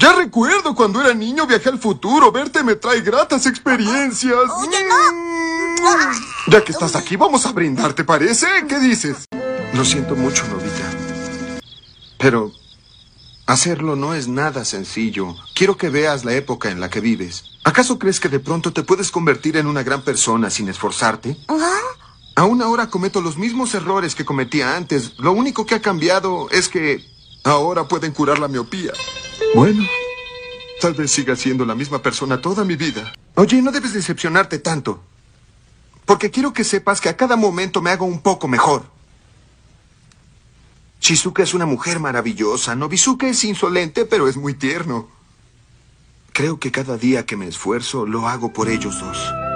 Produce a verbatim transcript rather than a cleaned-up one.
Ya recuerdo cuando era niño, viajé al futuro. Verte me trae gratas experiencias. Oye, no. Ya que estás aquí, vamos a brindar, ¿te parece? ¿Qué dices? Lo siento mucho, Nobita. Pero hacerlo no es nada sencillo. Quiero que veas la época en la que vives. ¿Acaso crees que de pronto te puedes convertir en una gran persona sin esforzarte? ¿Ah? Aún ahora cometo los mismos errores que cometía antes. Lo único que ha cambiado es que ahora pueden curar la miopía. Bueno, tal vez siga siendo la misma persona toda mi vida. Oye, no debes decepcionarte tanto. Porque quiero que sepas que a cada momento me hago un poco mejor. Shizuka es una mujer maravillosa. Nobisuke es insolente, pero es muy tierno. Creo que cada día que me esfuerzo, lo hago por ellos dos.